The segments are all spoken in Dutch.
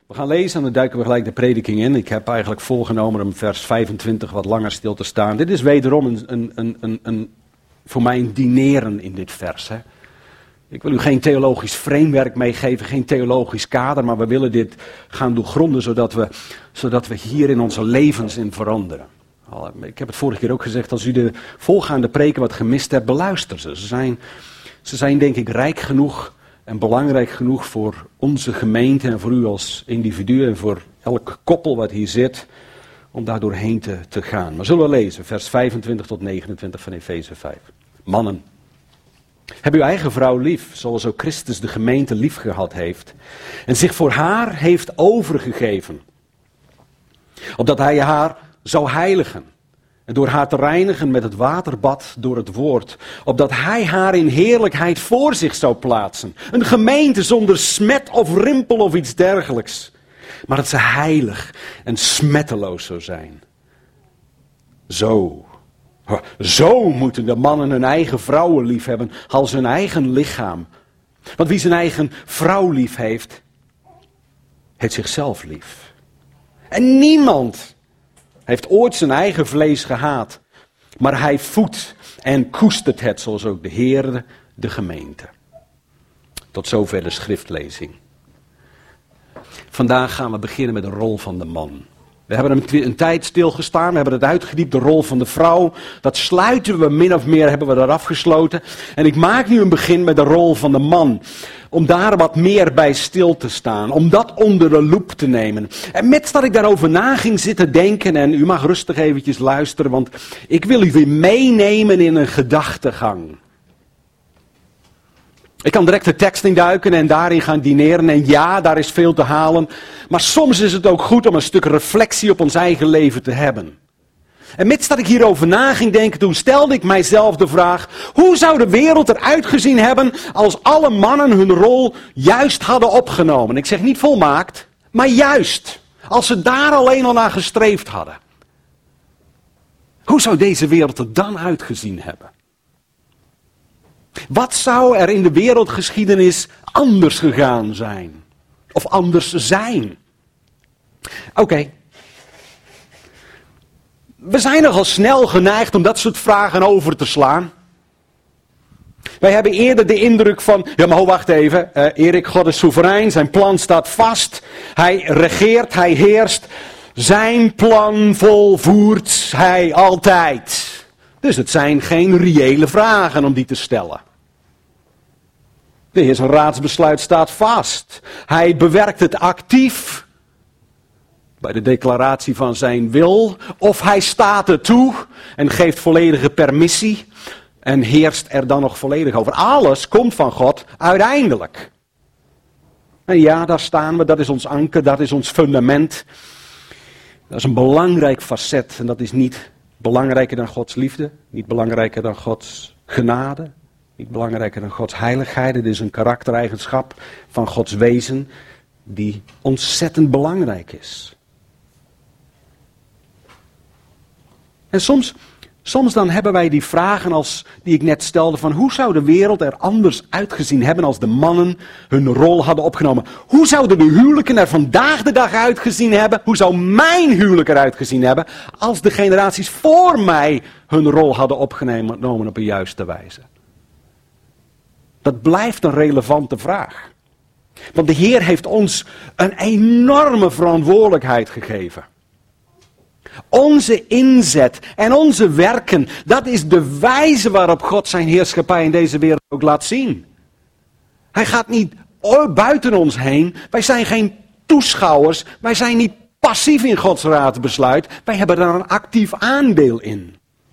We gaan lezen en dan duiken we gelijk de prediking in. Ik heb eigenlijk voorgenomen om vers 25 wat langer stil te staan. Dit is wederom voor mij een dineren in dit vers. Hè. Ik wil u geen theologisch framework meegeven, geen theologisch kader, maar we willen dit gaan doorgronden zodat we hier in onze levens in veranderen. Ik heb het vorige keer ook gezegd, als u de voorgaande preken wat gemist hebt, beluister ze. Ze zijn denk ik rijk genoeg en belangrijk genoeg voor onze gemeente en voor u als individu en voor elk koppel wat hier zit, om daar doorheen te gaan. Maar zullen we lezen, vers 25 tot 29 van Efeze 5. Mannen, heb uw eigen vrouw lief, zoals ook Christus de gemeente lief gehad heeft en zich voor haar heeft overgegeven, opdat hij haar zou heiligen en door haar te reinigen met het waterbad door het woord, opdat hij haar in heerlijkheid voor zich zou plaatsen. Een gemeente zonder smet of rimpel of iets dergelijks, maar dat ze heilig en smetteloos zou zijn. Zo moeten de mannen hun eigen vrouwen lief hebben als hun eigen lichaam. Want wie zijn eigen vrouw lief heeft, heeft zichzelf lief. En niemand heeft ooit zijn eigen vlees gehaat, maar hij voedt en koestert het, zoals ook de Heer de gemeente. Tot zover de schriftlezing. Vandaag gaan we beginnen met de rol van de man. We hebben een tijd stilgestaan, we hebben het uitgediept, de rol van de vrouw. Dat sluiten we min of meer, hebben we daar afgesloten. En ik maak nu een begin met de rol van de man. Om daar wat meer bij stil te staan, om dat onder de loep te nemen. En met dat ik daarover na ging zitten denken, en u mag rustig eventjes luisteren, want ik wil u weer meenemen in een gedachtegang. Ik kan direct de tekst induiken en daarin gaan dineren. En ja, daar is veel te halen. Maar soms is het ook goed om een stuk reflectie op ons eigen leven te hebben. En mits dat ik hierover na ging denken, toen stelde ik mijzelf de vraag: hoe zou de wereld eruit gezien hebben als alle mannen hun rol juist hadden opgenomen? Ik zeg niet volmaakt, maar juist. Als ze daar alleen al naar gestreefd hadden. Hoe zou deze wereld er dan uitgezien hebben? Wat zou er in de wereldgeschiedenis anders gegaan zijn? Of anders zijn? Oké. We zijn nogal snel geneigd om dat soort vragen over te slaan. Wij hebben eerder de indruk van, ja maar wacht even, Erik, God is soeverein, zijn plan staat vast. Hij regeert, hij heerst, zijn plan volvoert hij altijd. Dus het zijn geen reële vragen om die te stellen. De Heer zijn raadsbesluit staat vast. Hij bewerkt het actief bij de declaratie van zijn wil. Of hij staat er toe en geeft volledige permissie en heerst er dan nog volledig over. Alles komt van God uiteindelijk. En ja, daar staan we, dat is ons anker, dat is ons fundament. Dat is een belangrijk facet en dat is niet belangrijker dan Gods liefde, niet belangrijker dan Gods genade, niet belangrijker dan Gods heiligheid. Het is een karaktereigenschap van Gods wezen die ontzettend belangrijk is. En soms dan hebben wij die vragen die ik net stelde van hoe zou de wereld er anders uitgezien hebben als de mannen hun rol hadden opgenomen? Hoe zouden de huwelijken er vandaag de dag uitgezien hebben? Hoe zou mijn huwelijk eruit gezien hebben als de generaties voor mij hun rol hadden opgenomen op een juiste wijze? Dat blijft een relevante vraag. Want de Heer heeft ons een enorme verantwoordelijkheid gegeven. Onze inzet en onze werken, dat is de wijze waarop God zijn heerschappij in deze wereld ook laat zien. Hij gaat niet buiten ons heen. Wij zijn geen toeschouwers. Wij zijn niet passief in Gods raadsbesluit. Wij hebben daar een actief aandeel in.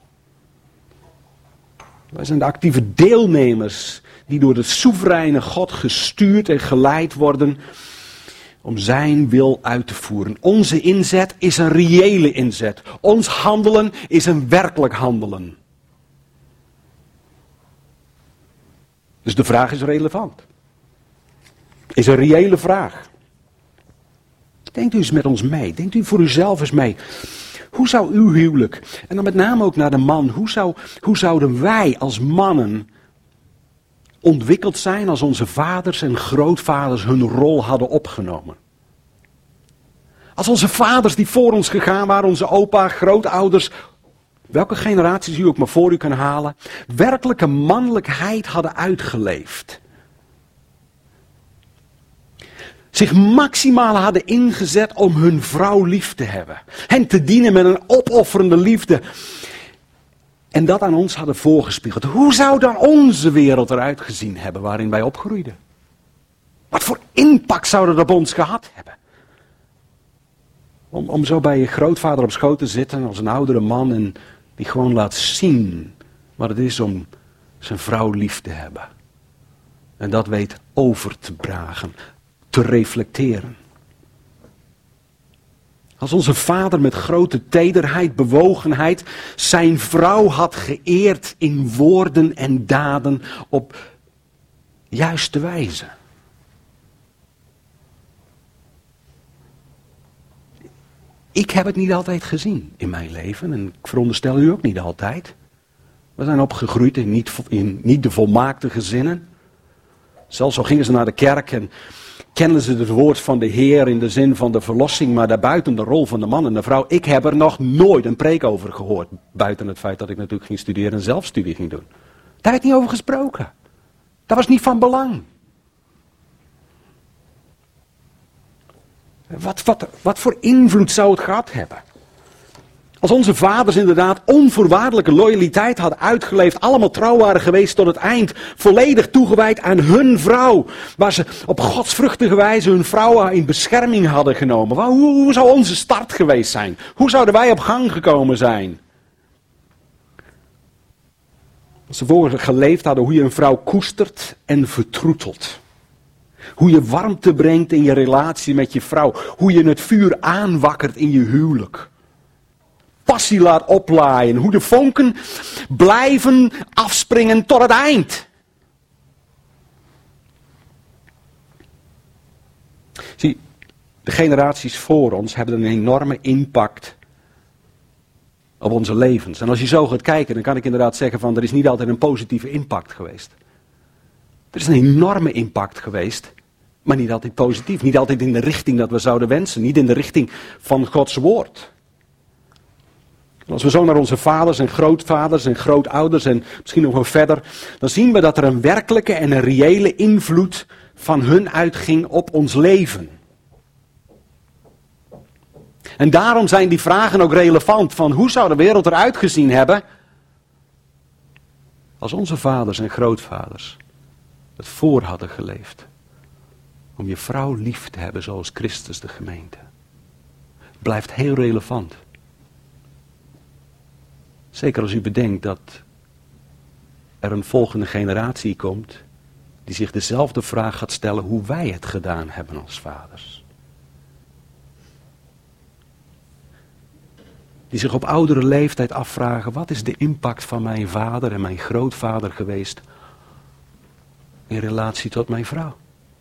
Wij zijn de actieve deelnemers die door de soevereine God gestuurd en geleid worden om zijn wil uit te voeren. Onze inzet is een reële inzet. Ons handelen is een werkelijk handelen. Dus de vraag is relevant. Is een reële vraag. Denkt u eens met ons mee. Denkt u voor uzelf eens mee. Hoe zou uw huwelijk, en dan met name ook naar de man, hoe zouden wij als mannen ontwikkeld zijn als onze vaders en grootvaders hun rol hadden opgenomen? Als onze vaders die voor ons gegaan waren, onze opa, grootouders, welke generaties u ook maar voor u kan halen, werkelijke mannelijkheid hadden uitgeleefd. Zich maximaal hadden ingezet om hun vrouw lief te hebben. Hen te dienen met een opofferende liefde. En dat aan ons hadden voorgespiegeld. Hoe zou dan onze wereld eruit gezien hebben waarin wij opgroeiden? Wat voor impact zou dat op ons gehad hebben? Om zo bij je grootvader op schoot te zitten als een oudere man en die gewoon laat zien wat het is om zijn vrouw lief te hebben. En dat weet over te dragen, te reflecteren. Als onze vader met grote tederheid, bewogenheid zijn vrouw had geëerd in woorden en daden op juiste wijze. Ik heb het niet altijd gezien in mijn leven en ik veronderstel u ook niet altijd. We zijn opgegroeid in niet de volmaakte gezinnen. Zelfs zo gingen ze naar de kerk en kenden ze het woord van de Heer in de zin van de verlossing, maar daarbuiten de rol van de man en de vrouw. Ik heb er nog nooit een preek over gehoord, buiten het feit dat ik natuurlijk ging studeren en zelfstudie ging doen. Daar werd niet over gesproken. Dat was niet van belang. Wat voor invloed zou het gehad hebben? Als onze vaders inderdaad onvoorwaardelijke loyaliteit hadden uitgeleefd, allemaal trouw waren geweest tot het eind, volledig toegewijd aan hun vrouw, waar ze op godsvruchtige wijze hun vrouwen in bescherming hadden genomen. Hoe zou onze start geweest zijn? Hoe zouden wij op gang gekomen zijn? Als ze voor geleefd hadden hoe je een vrouw koestert en vertroetelt. Hoe je warmte brengt in je relatie met je vrouw. Hoe je het vuur aanwakkert in je huwelijk. Passie laat oplaaien. Hoe de vonken blijven afspringen tot het eind. Zie, de generaties voor ons hebben een enorme impact op onze levens. En als je zo gaat kijken, dan kan ik inderdaad zeggen van er is niet altijd een positieve impact geweest. Er is een enorme impact geweest, maar niet altijd positief. Niet altijd in de richting dat we zouden wensen. Niet in de richting van Gods woord. Als we zo naar onze vaders en grootvaders en grootouders en misschien nog wel verder, dan zien we dat er een werkelijke en een reële invloed van hun uitging op ons leven. En daarom zijn die vragen ook relevant van hoe zou de wereld eruit gezien hebben als onze vaders en grootvaders het voor hadden geleefd. Om je vrouw lief te hebben zoals Christus de gemeente. Blijft heel relevant. Zeker als u bedenkt dat er een volgende generatie komt die zich dezelfde vraag gaat stellen hoe wij het gedaan hebben als vaders. Die zich op oudere leeftijd afvragen, wat is de impact van mijn vader en mijn grootvader geweest in relatie tot mijn vrouw?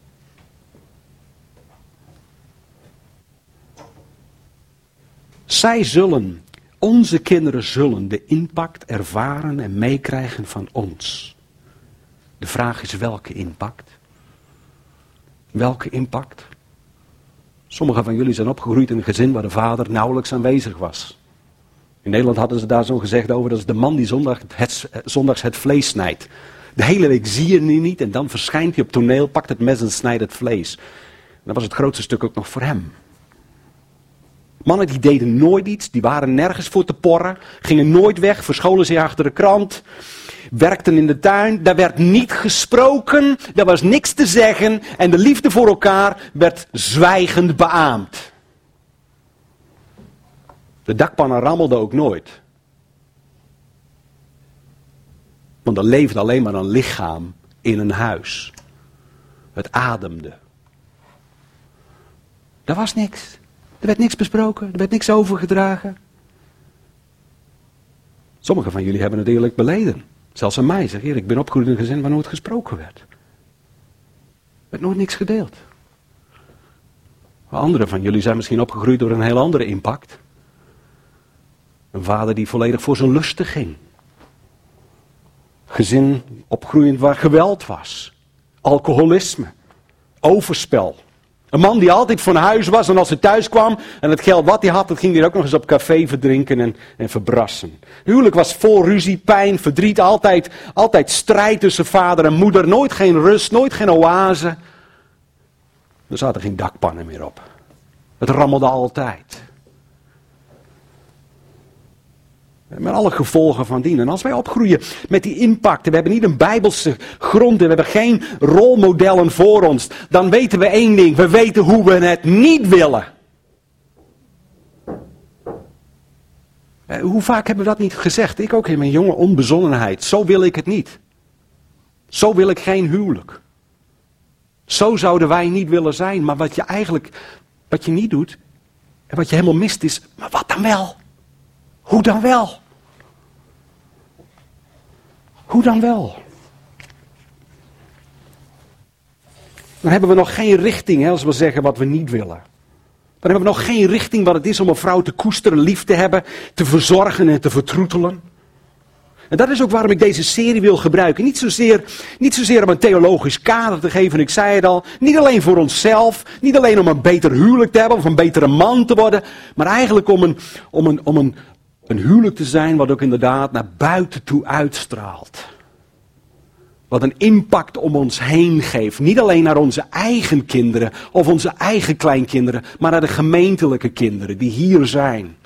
Onze kinderen zullen de impact ervaren en meekrijgen van ons. De vraag is welke impact? Welke impact? Sommigen van jullie zijn opgegroeid in een gezin waar de vader nauwelijks aanwezig was. In Nederland hadden ze daar zo'n gezegd over, dat is de man die zondags het vlees snijdt. De hele week zie je hem niet en dan verschijnt hij op toneel, pakt het mes en snijdt het vlees. En dat was het grootste stuk ook nog voor hem. Mannen die deden nooit iets, die waren nergens voor te porren, gingen nooit weg, verscholen zich achter de krant, werkten in de tuin. Daar werd niet gesproken, daar was niks te zeggen en de liefde voor elkaar werd zwijgend beaamd. De dakpannen rammelden ook nooit. Want er leefde alleen maar een lichaam in een huis. Het ademde. Er was niks. Er werd niks besproken, er werd niks overgedragen. Sommigen van jullie hebben het eerlijk beleden. Zelfs aan mij, zeg Heer, ik ben opgegroeid in een gezin waar nooit gesproken werd. Er werd nooit niks gedeeld. Maar anderen van jullie zijn misschien opgegroeid door een heel andere impact. Een vader die volledig voor zijn lusten ging. Gezin opgroeiend waar geweld was. Alcoholisme. Overspel. Een man die altijd van huis was en als hij thuis kwam en het geld wat hij had, dat ging hij ook nog eens op café verdrinken en verbrassen. Huwelijk was vol ruzie, pijn, verdriet, altijd strijd tussen vader en moeder. Nooit geen rust, nooit geen oase. Er zaten geen dakpannen meer op. Het rammelde altijd. Met alle gevolgen van dien. En als wij opgroeien met die impact, en we hebben niet een bijbelse grond, en we hebben geen rolmodellen voor ons, dan weten we één ding. We weten hoe we het niet willen. Hoe vaak hebben we dat niet gezegd? Ik ook in mijn jonge onbezonnenheid. Zo wil ik het niet. Zo wil ik geen huwelijk. Zo zouden wij niet willen zijn. Maar wat je niet doet, en wat je helemaal mist is, maar wat dan wel? Hoe dan wel? Hoe dan wel? Dan hebben we nog geen richting, als we zeggen wat we niet willen. Dan hebben we nog geen richting wat het is om een vrouw te koesteren, lief te hebben, te verzorgen en te vertroetelen. En dat is ook waarom ik deze serie wil gebruiken. Niet zozeer om een theologisch kader te geven, ik zei het al. Niet alleen voor onszelf, niet alleen om een beter huwelijk te hebben of een betere man te worden. Maar eigenlijk om een huwelijk te zijn wat ook inderdaad naar buiten toe uitstraalt. Wat een impact om ons heen geeft. Niet alleen naar onze eigen kinderen of onze eigen kleinkinderen, maar naar de gemeentelijke kinderen die hier zijn.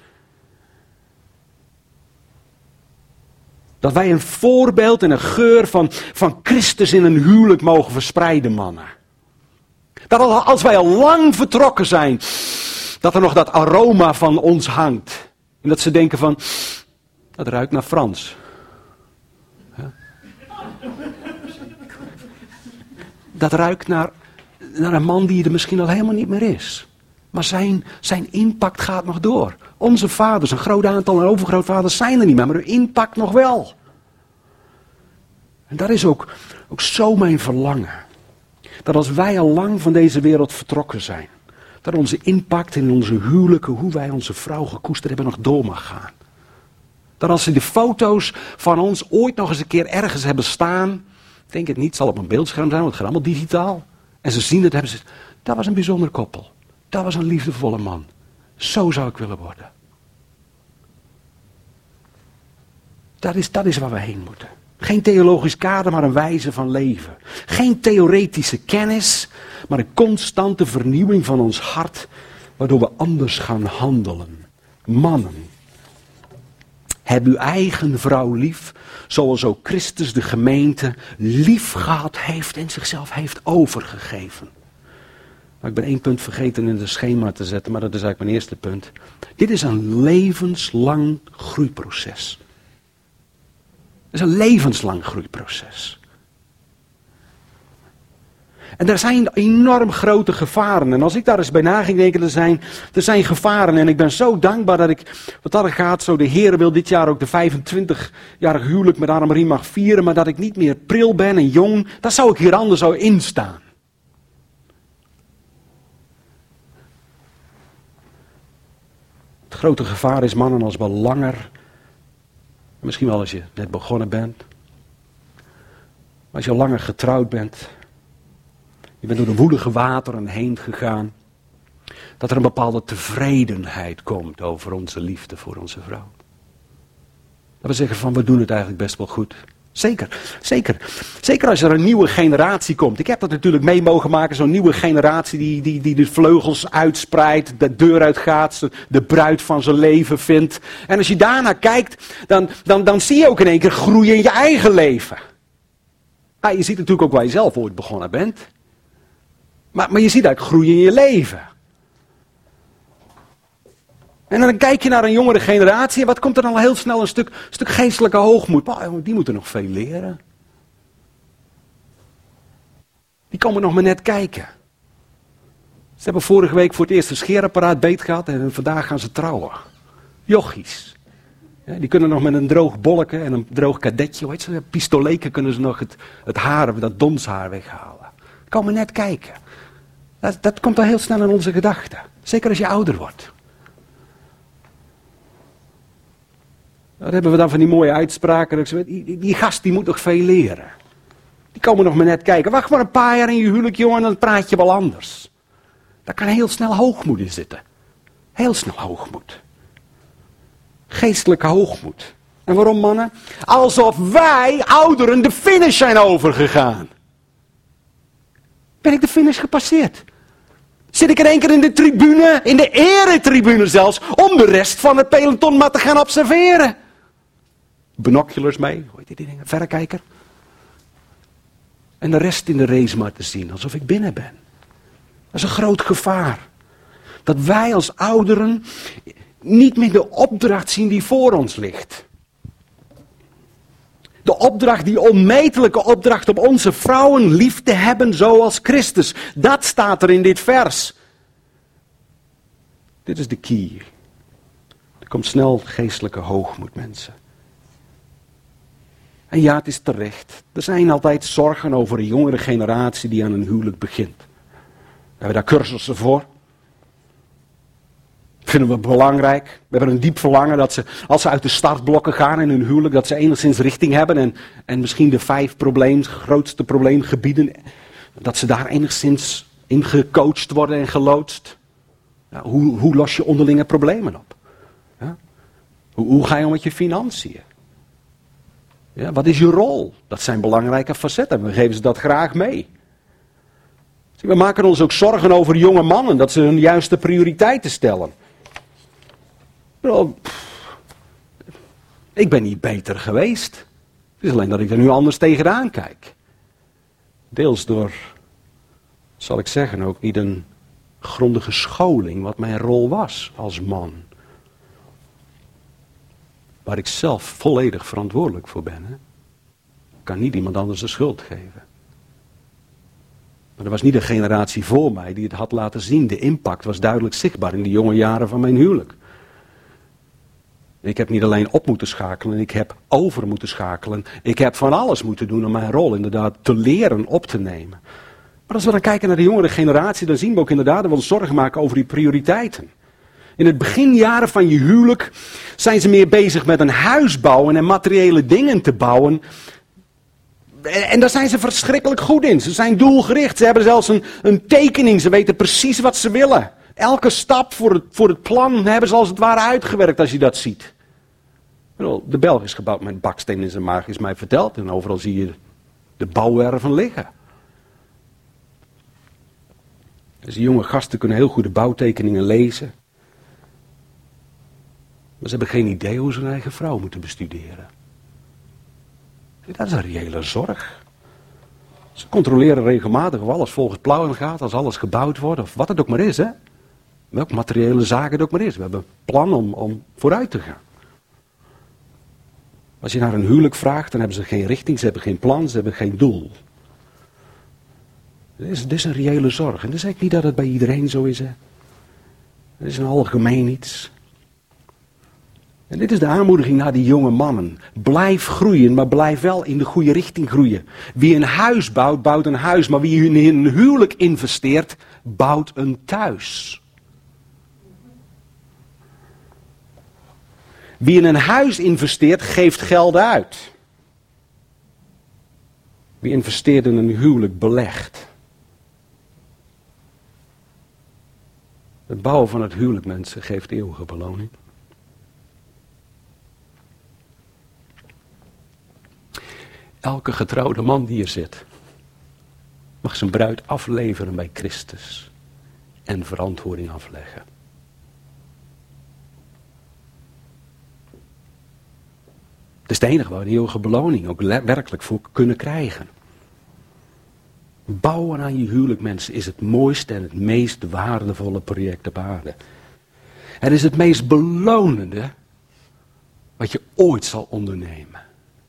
Dat wij een voorbeeld en een geur van Christus in een huwelijk mogen verspreiden, mannen. Dat als wij al lang vertrokken zijn, dat er nog dat aroma van ons hangt. En dat ze denken van, dat ruikt naar Frans. Ja. Dat ruikt naar een man die er misschien al helemaal niet meer is. Maar zijn impact gaat nog door. Onze vaders, een groot aantal en overgrootvaders zijn er niet meer, maar hun impact nog wel. En dat is ook zo mijn verlangen. Dat als wij al lang van deze wereld vertrokken zijn, dat onze impact in onze huwelijken, hoe wij onze vrouw gekoesterd hebben, nog door mag gaan. Dat als ze de foto's van ons ooit nog eens een keer ergens hebben staan, ik denk het niet, het zal op een beeldscherm zijn, want het gaat allemaal digitaal. En ze zien het, hebben ze, dat was een bijzonder koppel. Dat was een liefdevolle man. Zo zou ik willen worden. Dat is waar we heen moeten. Geen theologisch kader, maar een wijze van leven. Geen theoretische kennis, maar een constante vernieuwing van ons hart, waardoor we anders gaan handelen. Mannen, heb uw eigen vrouw lief, zoals ook Christus de gemeente lief gehad heeft en zichzelf heeft overgegeven. Maar ik ben 1 punt vergeten in het schema te zetten, maar dat is eigenlijk mijn eerste punt. Dit is een levenslang groeiproces. Het is een levenslang groeiproces. En er zijn enorm grote gevaren. En als ik daar eens bij na ging denken, er zijn gevaren. En ik ben zo dankbaar dat ik, wat dat gaat, zo de Heer wil dit jaar ook de 25-jarig huwelijk met Annemarie mag vieren. Maar dat ik niet meer pril ben en jong. Dat zou ik hier anders zo in staan. Het grote gevaar is, mannen, als we langer, misschien wel als je net begonnen bent, maar als je al langer getrouwd bent, je bent door de woelige wateren heen gegaan, dat er een bepaalde tevredenheid komt over onze liefde voor onze vrouw. Dat we zeggen van, we doen het eigenlijk best wel goed. Zeker als er een nieuwe generatie komt. Ik heb dat natuurlijk mee mogen maken, zo'n nieuwe generatie die de vleugels uitspreidt, de deur uitgaat, de bruid van zijn leven vindt. En als je daarnaar kijkt, dan zie je ook in één keer groeien in je eigen leven. Nou, je ziet natuurlijk ook waar je zelf ooit begonnen bent. Maar je ziet eigenlijk groeien in je leven. En dan kijk je naar een jongere generatie en wat komt er dan al heel snel? Een stuk geestelijke hoogmoed. Maar die moeten nog veel leren. Die komen nog maar net kijken. Ze hebben vorige week voor het eerst een scheerapparaat beet gehad en vandaag gaan ze trouwen. Jochies. Ja, die kunnen nog met een droog bolleke en een droog kadetje, hoe heet ze? Pistoleken kunnen ze nog het haar, dat donshaar weghalen. Die komen net kijken. Dat komt al heel snel in onze gedachten. Zeker als je ouder wordt. Dan hebben we dan van die mooie uitspraken. Die gast die moet nog veel leren. Die komen nog maar net kijken. Wacht maar een paar jaar in je huwelijk, jongen, dan praat je wel anders. Daar kan heel snel hoogmoed in zitten. Heel snel hoogmoed. Geestelijke hoogmoed. En waarom, mannen? Alsof wij, ouderen, de finish zijn overgegaan. Ben ik de finish gepasseerd? Zit ik in één keer in de tribune, in de eretribune zelfs, om de rest van het peloton maar te gaan observeren? Binoculars mee, hoe heet die dingen? Verrekijker. En de rest in de race maar te zien, alsof ik binnen ben. Dat is een groot gevaar. Dat wij als ouderen niet meer de opdracht zien die voor ons ligt. De opdracht, die onmetelijke opdracht om onze vrouwen lief te hebben zoals Christus. Dat staat er in dit vers. Dit is de key. Er komt snel geestelijke hoogmoed, mensen. En ja, het is terecht. Er zijn altijd zorgen over een jongere generatie die aan een huwelijk begint. We hebben daar cursussen voor. Vinden we belangrijk. We hebben een diep verlangen dat ze, als ze uit de startblokken gaan in hun huwelijk, dat ze enigszins richting hebben. En misschien de 5 grootste probleemgebieden, dat ze daar enigszins in gecoacht worden en geloodst. Ja, hoe los je onderlinge problemen op? Ja? Hoe ga je om met je financiën? Ja, wat is je rol? Dat zijn belangrijke facetten. We geven ze dat graag mee. We maken ons ook zorgen over jonge mannen, dat ze hun juiste prioriteiten stellen. Ik ben niet beter geweest. Het is alleen dat ik er nu anders tegenaan kijk. Deels door, zal ik zeggen, ook niet een grondige scholing wat mijn rol was als man. Waar ik zelf volledig verantwoordelijk voor ben. Hè? Ik kan niet iemand anders de schuld geven. Maar er was niet een generatie voor mij die het had laten zien. De impact was duidelijk zichtbaar in de jonge jaren van mijn huwelijk. Ik heb niet alleen op moeten schakelen, ik heb over moeten schakelen. Ik heb van alles moeten doen om mijn rol inderdaad te leren op te nemen. Maar als we dan kijken naar de jongere generatie, dan zien we ook inderdaad dat we ons zorgen maken over die prioriteiten. In het beginjaren van je huwelijk zijn ze meer bezig met een huis bouwen en materiële dingen te bouwen. En daar zijn ze verschrikkelijk goed in. Ze zijn doelgericht. Ze hebben zelfs een tekening. Ze weten precies wat ze willen. Elke stap voor het plan hebben ze als het ware uitgewerkt als je dat ziet. De Belg is gebouwd met baksteen in zijn maag, is mij verteld. En overal zie je de bouwwerven liggen. Dus die jonge gasten kunnen heel goed de bouwtekeningen lezen. Maar ze hebben geen idee hoe ze hun eigen vrouw moeten bestuderen. Dat is een reële zorg. Ze controleren regelmatig of alles volgens plan gaat, als alles gebouwd wordt, of wat het ook maar is, hè. Welke materiële zaken het ook maar is. We hebben een plan om vooruit te gaan. Als je naar een huwelijk vraagt, dan hebben ze geen richting, ze hebben geen plan, ze hebben geen doel. Dit is een reële zorg. En dat zeg ik niet dat het bij iedereen zo is, hè. Het is een algemeen iets. En dit is de aanmoediging naar die jonge mannen. Blijf groeien, maar blijf wel in de goede richting groeien. Wie een huis bouwt, bouwt een huis. Maar wie in een huwelijk investeert, bouwt een thuis. Wie in een huis investeert, geeft geld uit. Wie investeert in een huwelijk, belegt. Het bouwen van het huwelijk, mensen, geeft eeuwige beloning. Elke getrouwde man die hier zit, mag zijn bruid afleveren bij Christus en verantwoording afleggen. Het is het enige waar we die eeuwige beloning ook werkelijk voor kunnen krijgen. Bouwen aan je huwelijk, mensen, is het mooiste en het meest waardevolle project op aarde. Het is het meest belonende wat je ooit zal ondernemen.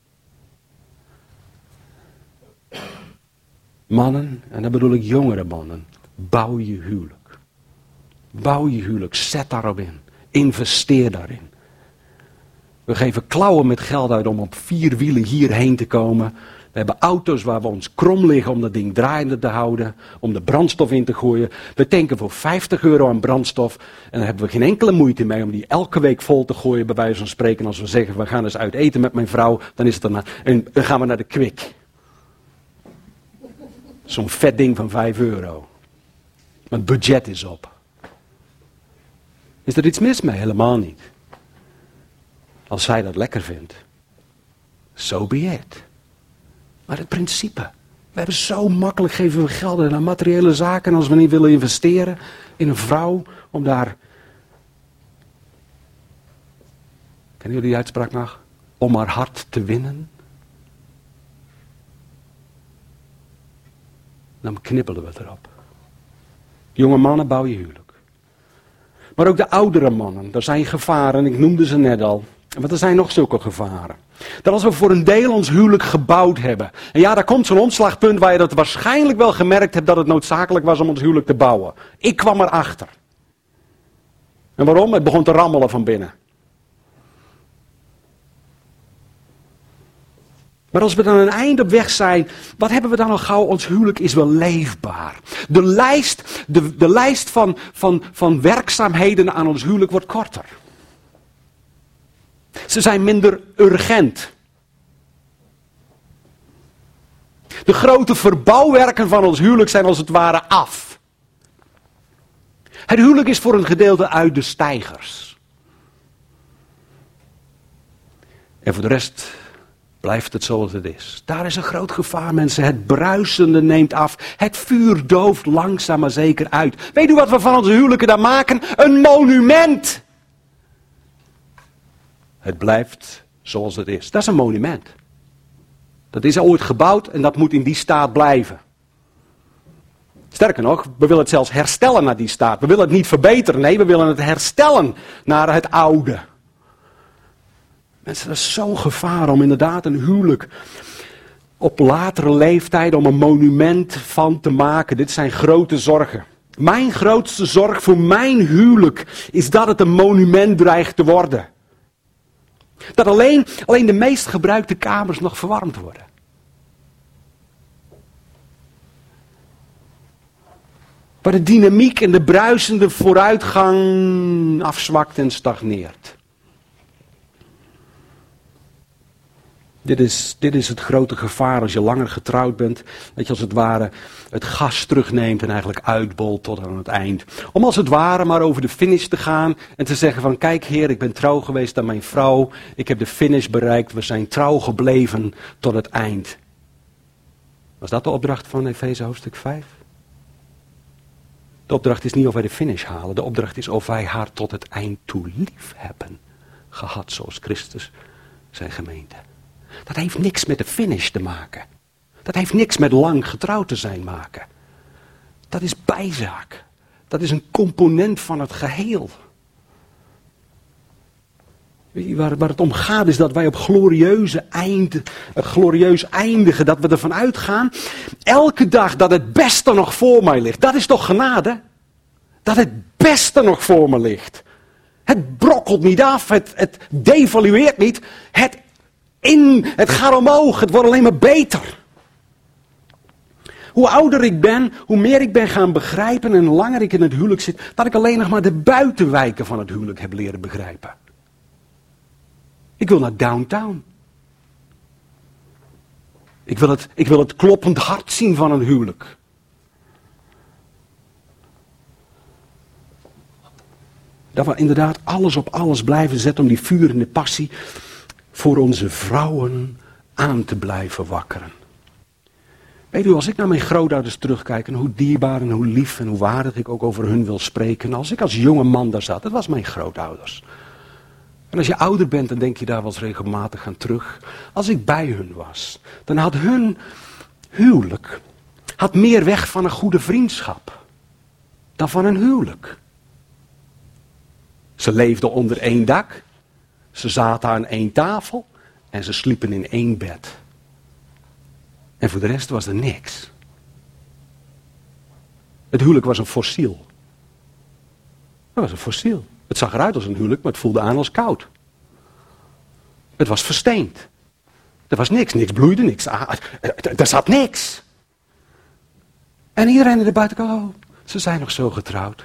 Mannen, en dan bedoel ik jongere mannen, bouw je huwelijk. Bouw je huwelijk, zet daarop in. Investeer daarin. We geven klauwen met geld uit om op 4 wielen hierheen te komen. We hebben auto's waar we ons krom liggen om dat ding draaiende te houden. Om de brandstof in te gooien. We tanken voor €50 aan brandstof. En daar hebben we geen enkele moeite mee om die elke week vol te gooien. Bij wijze van spreken, als we zeggen we gaan eens uit eten met mijn vrouw. Dan is het en dan gaan we naar de Kwik. Zo'n vet ding van €5. Maar het budget is op. Is er iets mis mee? Helemaal niet. Als zij dat lekker vindt. So be it. Maar het principe. We hebben zo makkelijk geven we geld aan materiële zaken. En als we niet willen investeren in een vrouw. Om daar. Kennen jullie die uitspraak nog? Om haar hart te winnen. Dan knippelen we erop. Jonge mannen, bouw je huwelijk. Maar ook de oudere mannen, daar zijn gevaren, ik noemde ze net al. Want er zijn nog zulke gevaren. Dat als we voor een deel ons huwelijk gebouwd hebben. En ja, daar komt zo'n omslagpunt waar je dat waarschijnlijk wel gemerkt hebt dat het noodzakelijk was om ons huwelijk te bouwen. Ik kwam erachter. En waarom? Het begon te rammelen van binnen. Maar als we dan een eind op weg zijn, wat hebben we dan al gauw? Ons huwelijk is wel leefbaar. De lijst van werkzaamheden aan ons huwelijk wordt korter. Ze zijn minder urgent. De grote verbouwwerken van ons huwelijk zijn als het ware af. Het huwelijk is voor een gedeelte uit de steigers. En voor de rest blijft het zoals het is. Daar is een groot gevaar, mensen. Het bruisende neemt af. Het vuur dooft langzaam maar zeker uit. Weet u wat we van onze huwelijken daar maken? Een monument. Het blijft zoals het is. Dat is een monument. Dat is ooit gebouwd en dat moet in die staat blijven. Sterker nog, we willen het zelfs herstellen naar die staat. We willen het niet verbeteren, nee, we willen het herstellen naar het oude. Mensen, dat is zo'n gevaar om inderdaad een huwelijk op latere leeftijd om een monument van te maken. Dit zijn grote zorgen. Mijn grootste zorg voor mijn huwelijk is dat het een monument dreigt te worden. Dat alleen de meest gebruikte kamers nog verwarmd worden. Waar de dynamiek en de bruisende vooruitgang afzwakt en stagneert. Dit is het grote gevaar als je langer getrouwd bent. Dat je als het ware het gas terugneemt en eigenlijk uitbolt tot aan het eind. Om als het ware maar over de finish te gaan en te zeggen van kijk Heer, ik ben trouw geweest aan mijn vrouw. Ik heb de finish bereikt, we zijn trouw gebleven tot het eind. Was dat de opdracht van Efeze hoofdstuk 5? De opdracht is niet of wij de finish halen. De opdracht is of wij haar tot het eind toe lief hebben gehad zoals Christus zijn gemeente. Dat heeft niks met de finish te maken. Dat heeft niks met lang getrouwd te zijn maken. Dat is bijzaak. Dat is een component van het geheel. Waar het om gaat is dat wij op glorieus eindigen. Dat we ervan uitgaan. Elke dag dat het beste nog voor mij ligt. Dat is toch genade? Dat het beste nog voor me ligt. Het brokkelt niet af. Het devalueert niet. Het gaat omhoog. Het wordt alleen maar beter. Hoe ouder ik ben, hoe meer ik ben gaan begrijpen en hoe langer ik in het huwelijk zit, dat ik alleen nog maar de buitenwijken van het huwelijk heb leren begrijpen. Ik wil naar downtown. Ik wil het kloppend hart zien van een huwelijk. Dat we inderdaad alles op alles blijven zetten om die vurende passie voor onze vrouwen aan te blijven wakkeren. Weet u, als ik naar mijn grootouders terugkijk en hoe dierbaar en hoe lief en hoe waardig ik ook over hun wil spreken. Als ik als jonge man daar zat, dat was mijn grootouders. En als je ouder bent, dan denk je daar wel eens regelmatig aan terug. Als ik bij hun was, dan had hun huwelijk meer weg van een goede vriendschap dan van een huwelijk. Ze leefden onder één dak, ze zaten aan één tafel en ze sliepen in één bed. En voor de rest was er niks. Het huwelijk was een fossiel. Het was een fossiel. Het zag eruit als een huwelijk, maar het voelde aan als koud. Het was versteend. Er was niks bloeide, niks. Er zat niks. En iedereen er buiten kwam, oh, ze zijn nog zo getrouwd.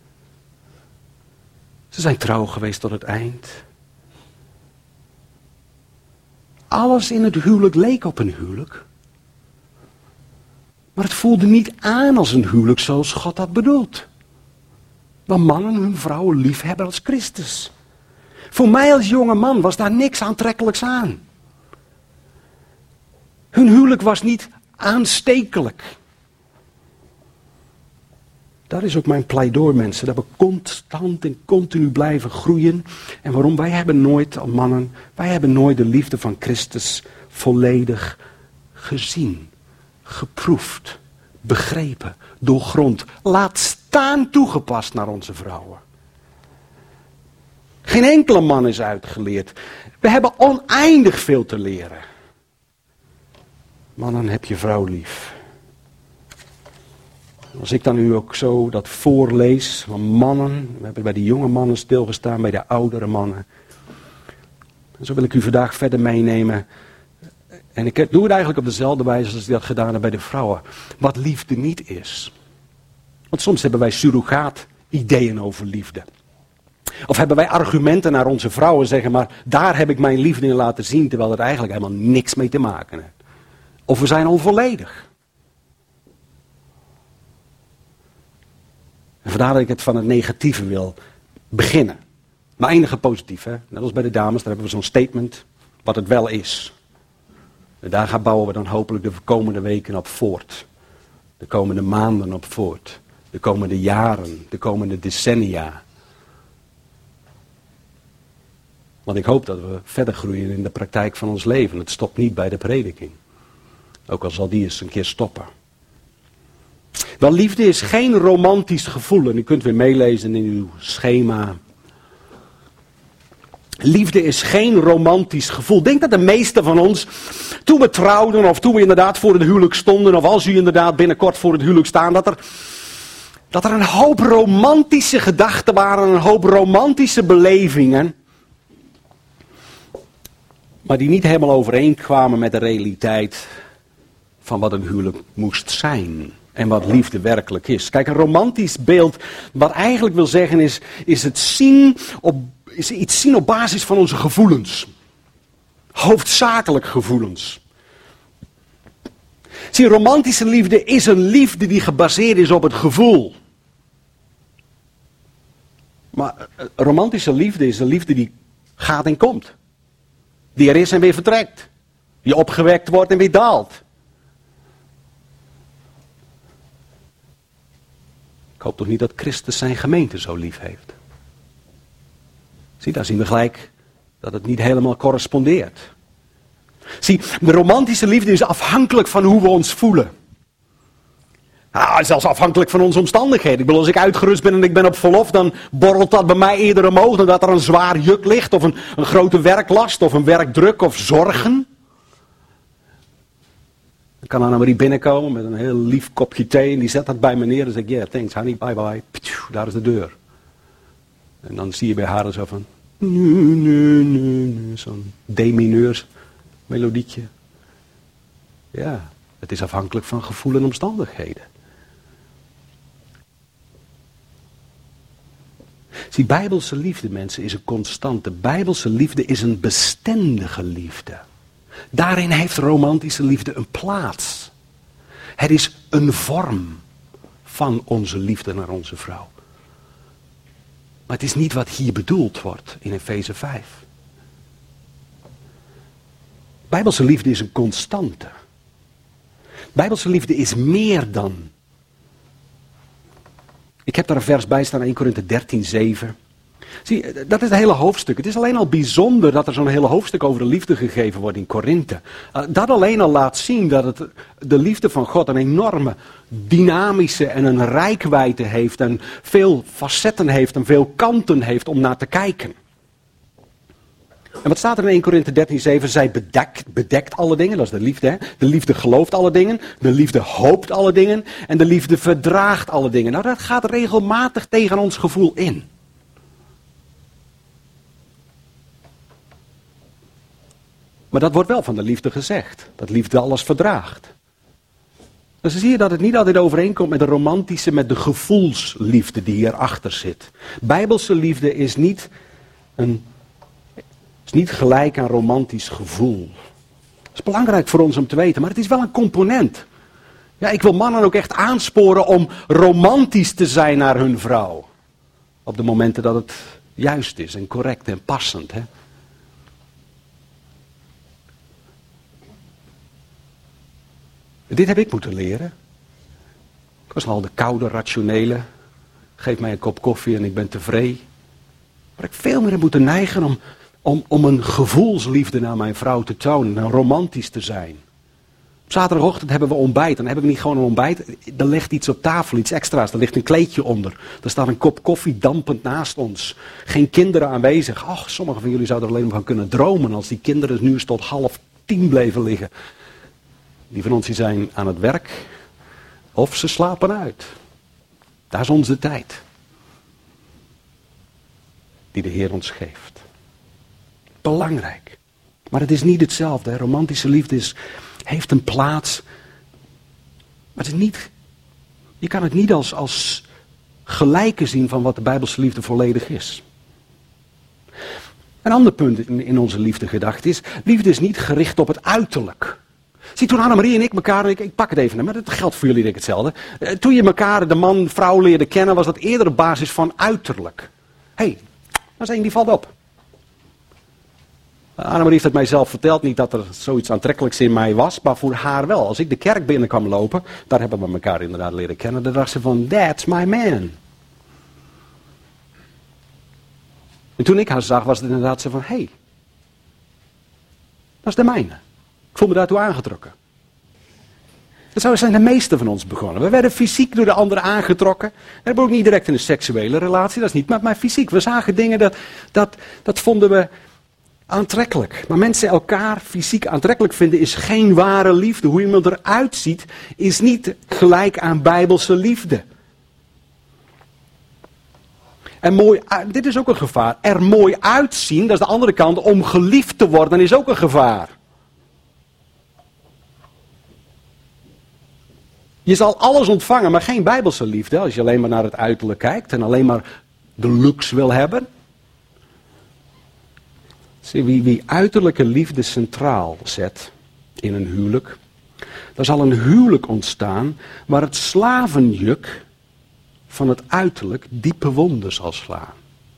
Ze zijn trouw geweest tot het eind. Alles in het huwelijk leek op een huwelijk. Maar het voelde niet aan als een huwelijk zoals God dat bedoelt. Want mannen hun vrouwen lief hebben als Christus. Voor mij als jonge man was daar niks aantrekkelijks aan. Hun huwelijk was niet aanstekelijk. Dat is ook mijn pleidooi, mensen. Dat we constant en continu blijven groeien. En waarom? Wij hebben nooit, als mannen, wij hebben nooit de liefde van Christus volledig gezien, geproefd, begrepen, doorgrond. Laat staan toegepast naar onze vrouwen. Geen enkele man is uitgeleerd. We hebben oneindig veel te leren. Mannen, heb je vrouw lief. Als ik dan nu ook zo dat voorlees van mannen, we hebben bij de jonge mannen stilgestaan, bij de oudere mannen. En zo wil ik u vandaag verder meenemen. En ik doe het eigenlijk op dezelfde wijze als ik dat gedaan heb bij de vrouwen. Wat liefde niet is. Want soms hebben wij surrogaat ideeën over liefde. Of hebben wij argumenten naar onze vrouwen zeggen, maar daar heb ik mijn liefde in laten zien, terwijl het eigenlijk helemaal niks mee te maken heeft. Of we zijn onvolledig. En vandaar dat ik het van het negatieve wil beginnen. Maar eindigen positief, hè? Net als bij de dames, daar hebben we zo'n statement wat het wel is. En daar bouwen we dan hopelijk de komende weken op voort. De komende maanden op voort. De komende jaren, de komende decennia. Want ik hoop dat we verder groeien in de praktijk van ons leven. Het stopt niet bij de prediking. Ook al zal die eens een keer stoppen. Wel, liefde is geen romantisch gevoel. En u kunt weer meelezen in uw schema. Liefde is geen romantisch gevoel. Ik denk dat de meesten van ons, toen we trouwden of toen we inderdaad voor het huwelijk stonden, of als u inderdaad binnenkort voor het huwelijk staat, dat er een hoop romantische gedachten waren, een hoop romantische belevingen, maar die niet helemaal overeenkwamen met de realiteit van wat een huwelijk moest zijn. En wat liefde werkelijk is. Kijk, een romantisch beeld, wat eigenlijk wil zeggen is iets zien op basis van onze gevoelens. Hoofdzakelijk gevoelens. Zie, romantische liefde is een liefde die gebaseerd is op het gevoel. Maar romantische liefde is een liefde die gaat en komt. Die er is en weer vertrekt. Die opgewekt wordt en weer daalt. Ik hoop toch niet dat Christus zijn gemeente zo lief heeft. Zie, daar zien we gelijk dat het niet helemaal correspondeert. Zie, de romantische liefde is afhankelijk van hoe we ons voelen. Nou, zelfs afhankelijk van onze omstandigheden. Ik bedoel, als ik uitgerust ben en ik ben op verlof, dan borrelt dat bij mij eerder omhoog dan dat er een zwaar juk ligt, of een grote werklast, of een werkdruk, of zorgen. Dan kan Annemarie binnenkomen met een heel lief kopje thee en die zet dat bij me neer en zegt, yeah, thanks honey, bye bye. Daar is de deur. En dan zie je bij haar zo van, zo'n D-mineurs melodietje. Ja, het is afhankelijk van gevoel en omstandigheden. Zie, bijbelse liefde, mensen, is een constante. Bijbelse liefde is een bestendige liefde. Daarin heeft romantische liefde een plaats. Het is een vorm van onze liefde naar onze vrouw. Maar het is niet wat hier bedoeld wordt in Efeze 5. Bijbelse liefde is een constante. Bijbelse liefde is meer dan. Ik heb daar een vers bij staan, 1 Korinthe 13, 7. Zie, dat is het hele hoofdstuk. Het is alleen al bijzonder dat er zo'n hele hoofdstuk over de liefde gegeven wordt in Korinthe. Dat alleen al laat zien dat de liefde van God een enorme dynamische en een reikwijdte heeft en veel facetten heeft en veel kanten heeft om naar te kijken. En wat staat er in 1 Korinthe 13, 7? Zij bedekt alle dingen, dat is de liefde. Hè? De liefde gelooft alle dingen, de liefde hoopt alle dingen en de liefde verdraagt alle dingen. Nou, dat gaat regelmatig tegen ons gevoel in. Maar dat wordt wel van de liefde gezegd, dat liefde alles verdraagt. Dus dan zie je dat het niet altijd overeenkomt met de romantische, met de gevoelsliefde die hierachter zit. Bijbelse liefde is niet gelijk aan romantisch gevoel. Dat is belangrijk voor ons om te weten, maar het is wel een component. Ja, ik wil mannen ook echt aansporen om romantisch te zijn naar hun vrouw. Op de momenten dat het juist is en correct en passend. Hè? Dit heb ik moeten leren. Ik was al de koude, rationele. Geef mij een kop koffie en ik ben tevreden. Maar ik veel meer heb moeten neigen om een gevoelsliefde naar mijn vrouw te tonen. En romantisch te zijn. Op zaterdagochtend hebben we ontbijt. Dan hebben we niet gewoon een ontbijt. Er ligt iets op tafel, iets extra's. Er ligt een kleedje onder. Er staat een kop koffie dampend naast ons. Geen kinderen aanwezig. Ach, sommigen van jullie zouden er alleen maar van kunnen dromen als die kinderen nu eens tot 9:30 bleven liggen. Die van ons die zijn aan het werk. Of ze slapen uit. Dat is onze tijd. Die de Heer ons geeft. Belangrijk. Maar het is niet hetzelfde. Hè. Romantische liefde heeft een plaats. Maar het is niet. Je kan het niet als gelijke zien van wat de Bijbelse liefde volledig is. Een ander punt in onze liefdegedachte is. Liefde is niet gericht op het uiterlijk. Zie, toen Annemarie en ik elkaar, ik pak het even, maar dat geldt voor jullie denk ik hetzelfde. Toen je elkaar, de man, vrouw leerde kennen, was dat eerder op basis van uiterlijk. Hé, dat is één die valt op. Annemarie heeft het mij zelf verteld, niet dat er zoiets aantrekkelijks in mij was, maar voor haar wel. Als ik de kerk binnen kwam lopen, daar hebben we elkaar inderdaad leren kennen, dan dacht ze van, that's my man. En toen ik haar zag, was het inderdaad zo van, hé, dat is de mijne. Ik voel me daartoe aangetrokken. Zo zijn de meesten van ons begonnen. We werden fysiek door de anderen aangetrokken. We hebben ook niet direct in een seksuele relatie, dat is niet, maar fysiek. We zagen dingen, dat vonden we aantrekkelijk. Maar mensen elkaar fysiek aantrekkelijk vinden is geen ware liefde. Hoe iemand eruit ziet, is niet gelijk aan bijbelse liefde. En mooi, dit is ook een gevaar. Er mooi uitzien, dat is de andere kant, om geliefd te worden, is ook een gevaar. Je zal alles ontvangen, maar geen bijbelse liefde. Als je alleen maar naar het uiterlijk kijkt en alleen maar de looks wil hebben. Zie, wie uiterlijke liefde centraal zet in een huwelijk. Er zal een huwelijk ontstaan waar het slavenjuk van het uiterlijk diepe wonden zal slaan.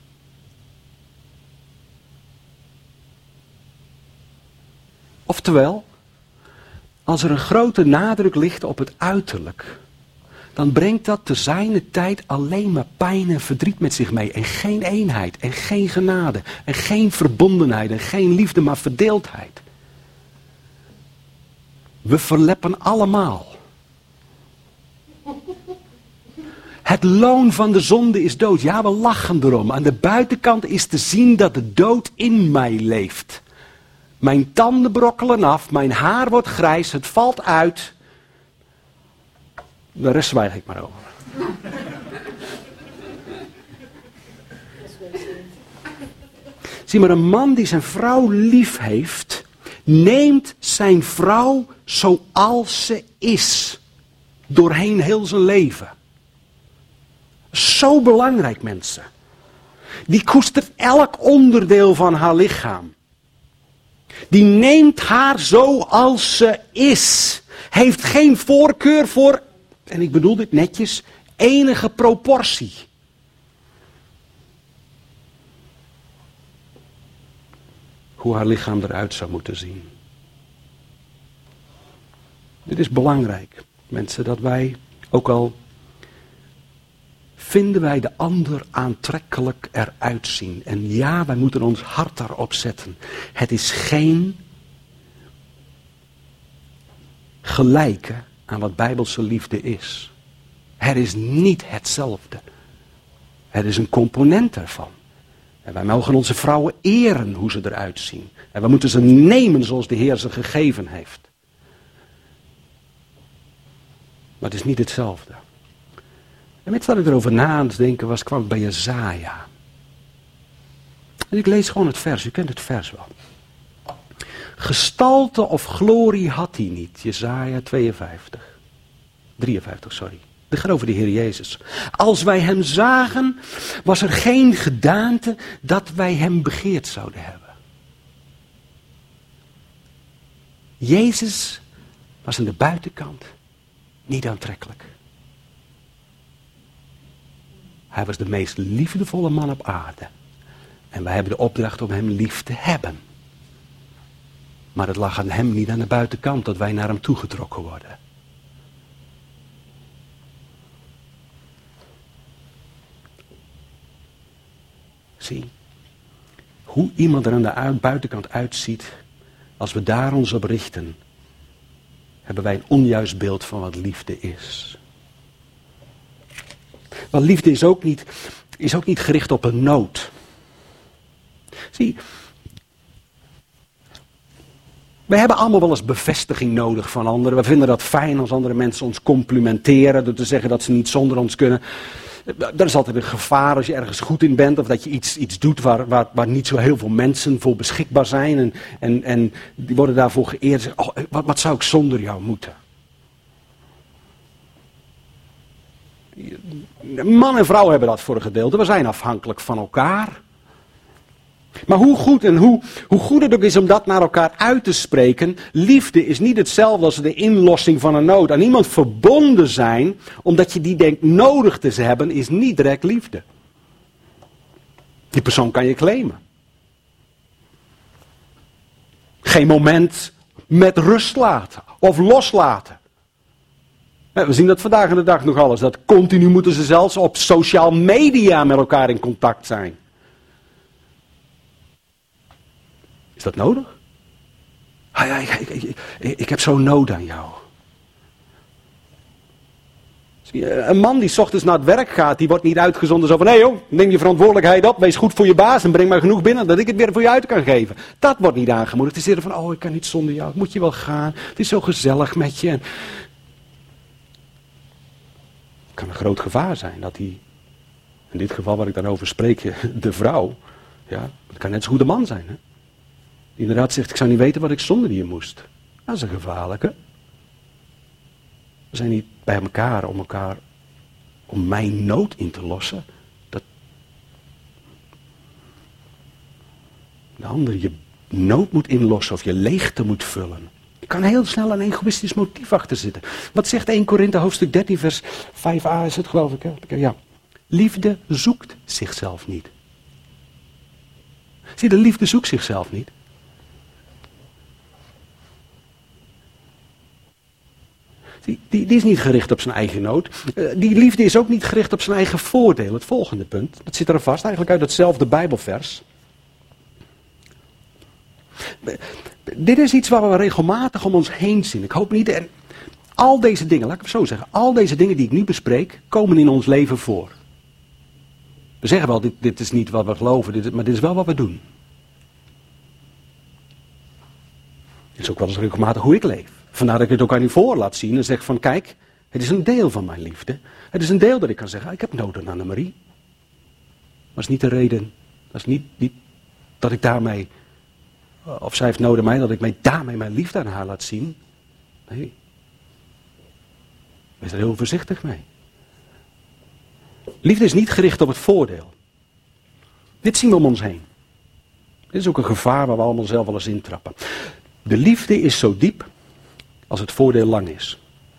Oftewel, als er een grote nadruk ligt op het uiterlijk, dan brengt dat te zijner tijd alleen maar pijn en verdriet met zich mee. En geen eenheid, en geen genade, en geen verbondenheid, en geen liefde, maar verdeeldheid. We verleppen allemaal. Het loon van de zonde is dood. Ja, we lachen erom. Aan de buitenkant is te zien dat de dood in mij leeft. Mijn tanden brokkelen af, mijn haar wordt grijs, het valt uit. De rest zwijg ik maar over. Zie maar, een man die zijn vrouw lief heeft, neemt zijn vrouw zoals ze is. Doorheen heel zijn leven. Zo belangrijk, mensen. Die koestert elk onderdeel van haar lichaam. Die neemt haar zoals ze is. Heeft geen voorkeur voor, en ik bedoel dit netjes, enige proportie. Hoe haar lichaam eruit zou moeten zien. Dit is belangrijk, mensen, dat wij, ook al vinden wij de ander aantrekkelijk eruit zien. En ja, wij moeten ons hart daarop zetten. Het is geen gelijke aan wat bijbelse liefde is. Het is niet hetzelfde. Het is een component ervan. En wij mogen onze vrouwen eren hoe ze eruit zien. En we moeten ze nemen zoals de Heer ze gegeven heeft. Maar het is niet hetzelfde. En met wat ik erover na aan het denken was, kwam ik bij Jesaja. En ik lees gewoon het vers, u kent het vers wel. Gestalte of glorie had hij niet, Jesaja 53, sorry. Dit gaat over de Heer Jezus. Als wij hem zagen, was er geen gedaante dat wij hem begeerd zouden hebben. Jezus was aan de buitenkant Niet aantrekkelijk. Hij was de meest liefdevolle man op aarde. En wij hebben de opdracht om hem lief te hebben. Maar het lag aan hem, niet aan de buitenkant, dat wij naar hem toegetrokken worden. Zie, hoe iemand er aan de buitenkant uitziet, als we daar ons op richten, hebben wij een onjuist beeld van wat liefde is. Want liefde is ook niet gericht op een nood. Zie, we hebben allemaal wel eens bevestiging nodig van anderen. We vinden dat fijn als andere mensen ons complimenteren door te zeggen dat ze niet zonder ons kunnen. Er is altijd een gevaar als je ergens goed in bent of dat je iets doet waar niet zo heel veel mensen voor beschikbaar zijn. En die worden daarvoor geëerd. Oh, wat zou ik zonder jou moeten? Man en vrouw hebben dat voor een gedeelte. We zijn afhankelijk van elkaar. Maar hoe goed en hoe goed het ook is om dat naar elkaar uit te spreken. Liefde is niet hetzelfde als de inlossing van een nood. Aan iemand verbonden zijn, omdat je die denkt nodig te hebben, is niet direct liefde. Die persoon kan je claimen. Geen moment met rust laten of loslaten. We zien dat vandaag in de dag nog alles. Dat continu moeten ze zelfs op social media met elkaar in contact zijn. Is dat nodig? Ik heb zo'n nood aan jou. Een man die 's ochtends naar het werk gaat, die wordt niet uitgezonden zo van, hé joh, neem je verantwoordelijkheid op, wees goed voor je baas en breng maar genoeg binnen dat ik het weer voor je uit kan geven. Dat wordt niet aangemoedigd. Het is eerder van, ik kan niet zonder jou, moet je wel gaan, het is zo gezellig met je. Het kan een groot gevaar zijn dat die, in dit geval waar ik dan over spreek, de vrouw, ja, het kan net zo goed de man zijn, hè. Die inderdaad zegt, ik zou niet weten wat ik zonder je moest. Dat is een gevaarlijke. We zijn niet bij elkaar om mijn nood in te lossen. Dat de ander je nood moet inlossen of je leegte moet vullen. Er kan heel snel een egoïstisch motief achter zitten. Wat zegt 1 Korinthe hoofdstuk 13 vers 5a is het geloof ik. Hè? Ja. Liefde zoekt zichzelf niet. Zie, de liefde zoekt zichzelf niet. Die is niet gericht op zijn eigen nood. Die liefde is ook niet gericht op zijn eigen voordeel. Het volgende punt, dat zit er vast, eigenlijk uit hetzelfde Bijbelvers. Dit is iets waar we regelmatig om ons heen zien. Ik hoop niet, en al deze dingen, laat ik het zo zeggen, al deze dingen die ik nu bespreek, komen in ons leven voor. We zeggen wel, dit is niet wat we geloven, maar dit is wel wat we doen. Dit is ook wel eens regelmatig hoe ik leef. Vandaar dat ik het ook aan u voor laat zien en zeg van kijk, het is een deel van mijn liefde. Het is een deel dat ik kan zeggen, ik heb nood aan Annemarie. Maar dat is niet de reden, dat is niet dat ik daarmee, of zij heeft nood aan mij, dat ik daarmee mijn liefde aan haar laat zien. Nee, wees er heel voorzichtig mee. Liefde is niet gericht op het voordeel. Dit zien we om ons heen. Dit is ook een gevaar waar we allemaal zelf wel eens intrappen. De liefde is zo diep als het voordeel lang is.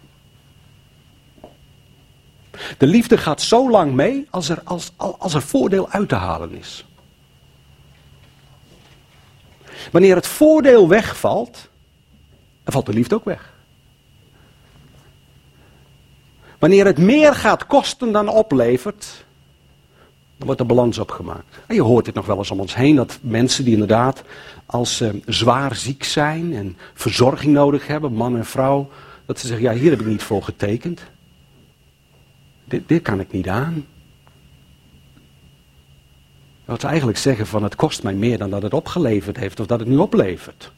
De liefde gaat zo lang mee als er voordeel uit te halen is. Wanneer het voordeel wegvalt, dan valt de liefde ook weg. Wanneer het meer gaat kosten dan oplevert, dan wordt de balans opgemaakt. En je hoort dit nog wel eens om ons heen, dat mensen die inderdaad als ze zwaar ziek zijn en verzorging nodig hebben, man en vrouw, dat ze zeggen, ja, hier heb ik niet voor getekend. Dit kan ik niet aan. Dat ze eigenlijk zeggen van, het kost mij meer dan dat het opgeleverd heeft of dat het nu oplevert.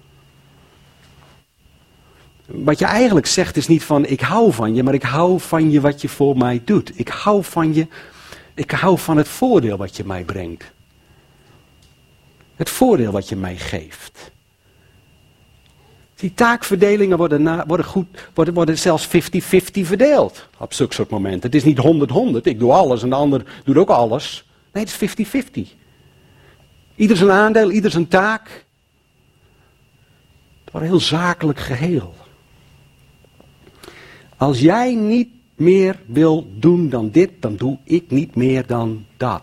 Wat je eigenlijk zegt is niet van, ik hou van je, maar ik hou van je wat je voor mij doet. Ik hou van je, ik hou van het voordeel wat je mij brengt. Het voordeel wat je mij geeft. Die taakverdelingen worden zelfs 50-50 verdeeld. Op zulke soort momenten. Het is niet 100-100. Ik doe alles en de ander doet ook alles. Nee, het is 50-50. Ieder zijn aandeel, ieder zijn taak. Het wordt een heel zakelijk geheel. Als jij niet meer wil doen dan dit, dan doe ik niet meer dan dat.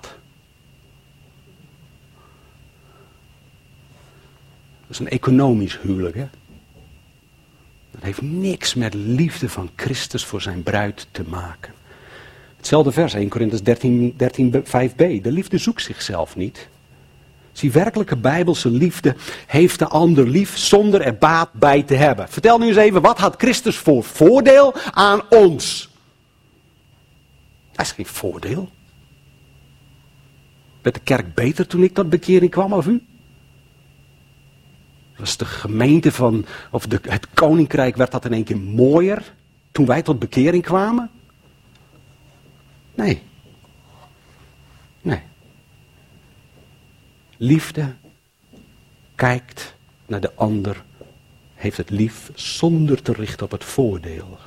Dat is een economisch huwelijk, hè? Dat heeft niks met liefde van Christus voor zijn bruid te maken. Hetzelfde vers, 1 Korinthus 13, 5b. De liefde zoekt zichzelf niet. Zie, werkelijke bijbelse liefde heeft de ander lief zonder er baat bij te hebben. Vertel nu eens even, wat had Christus voor voordeel aan ons? Dat is geen voordeel. Werd de kerk beter toen ik tot bekering kwam, of u? Was de gemeente het koninkrijk, werd dat in één keer mooier toen wij tot bekering kwamen? Nee. Nee. Liefde kijkt naar de ander, heeft het lief zonder te richten op het voordeel.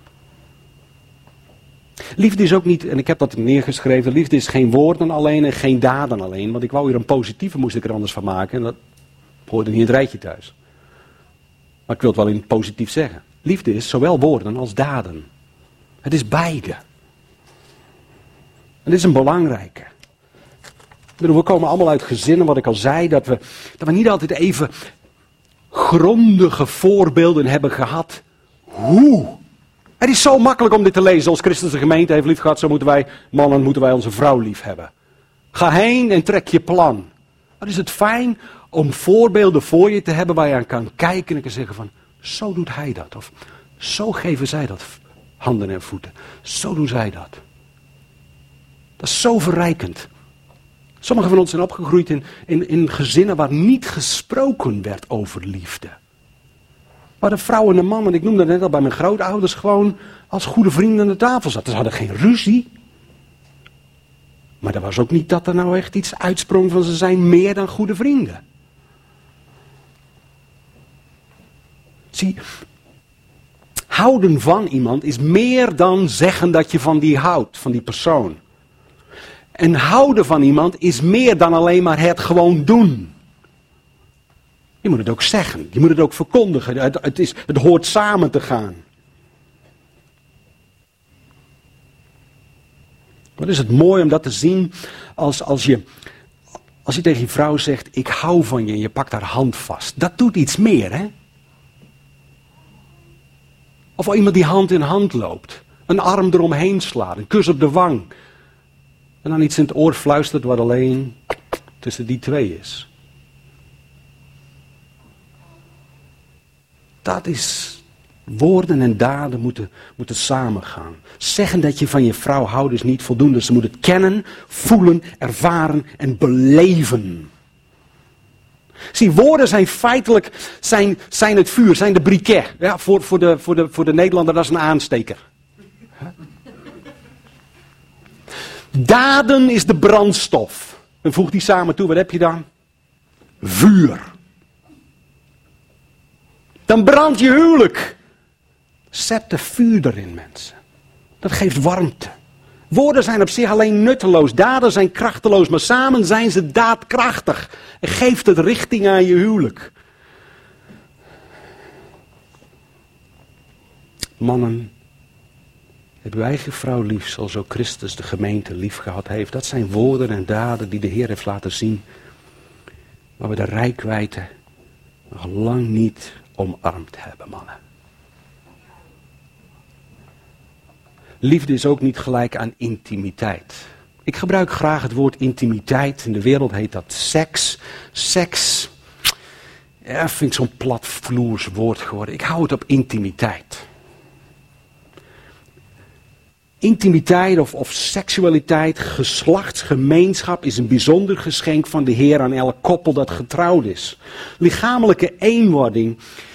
Liefde is ook niet, en ik heb dat neergeschreven, liefde is geen woorden alleen en geen daden alleen. Want ik wou hier een positieve, moest ik er anders van maken. En dat hoorde niet in het rijtje thuis. Maar ik wil het wel in positief zeggen. Liefde is zowel woorden als daden. Het is beide. En dit is een belangrijke. We komen allemaal uit gezinnen, wat ik al zei, dat we niet altijd even grondige voorbeelden hebben gehad. Hoe? Het is zo makkelijk om dit te lezen. Als Christus de gemeente heeft lief gehad, zo moeten wij onze vrouw lief hebben. Ga heen en trek je plan. Wat is het fijn om voorbeelden voor je te hebben waar je aan kan kijken en kan zeggen van, zo doet hij dat. Of zo geven zij dat handen en voeten. Zo doen zij dat. Dat is zo verrijkend. Sommigen van ons zijn opgegroeid in gezinnen waar niet gesproken werd over liefde. Waar de vrouw en de man, en ik noemde dat net al bij mijn grootouders, gewoon als goede vrienden aan de tafel zaten. Ze hadden geen ruzie. Maar er was ook niet dat er nou echt iets uitsprong van ze zijn meer dan goede vrienden. Zie, houden van iemand is meer dan zeggen dat je van die houdt, van die persoon. En houden van iemand is meer dan alleen maar het gewoon doen. Je moet het ook zeggen, je moet het ook verkondigen, het hoort samen te gaan. Wat is het mooi om dat te zien als je tegen je vrouw zegt, ik hou van je en je pakt haar hand vast. Dat doet iets meer, hè? Of al iemand die hand in hand loopt, een arm eromheen slaat, een kus op de wang. En dan iets in het oor fluistert wat alleen tussen die twee is. Dat is, woorden en daden moeten samengaan. Zeggen dat je van je vrouw houdt is niet voldoende. Ze moet het kennen, voelen, ervaren en beleven. Zie, woorden zijn feitelijk zijn het vuur, zijn de briquet. Ja, voor de Nederlander, dat is een aansteker. Daden is de brandstof. En voeg die samen toe, wat heb je dan? Vuur. Dan brandt je huwelijk. Zet de vuur erin, mensen. Dat geeft warmte. Woorden zijn op zich alleen nutteloos. Daden zijn krachteloos. Maar samen zijn ze daadkrachtig. En geeft het richting aan je huwelijk. Mannen, heb uw eigen vrouw lief zoals ook Christus de gemeente lief gehad heeft. Dat zijn woorden en daden die de Heer heeft laten zien. Maar we de reikwijdte nog lang niet omarmd hebben, mannen. Liefde is ook niet gelijk aan intimiteit. Ik gebruik graag het woord intimiteit. In de wereld heet dat seks. Seks, ja, vind ik zo'n platvloers woord geworden. Ik hou het op intimiteit. Intimiteit of seksualiteit, geslachtsgemeenschap is een bijzonder geschenk van de Heer aan elk koppel dat getrouwd is. Lichamelijke eenwording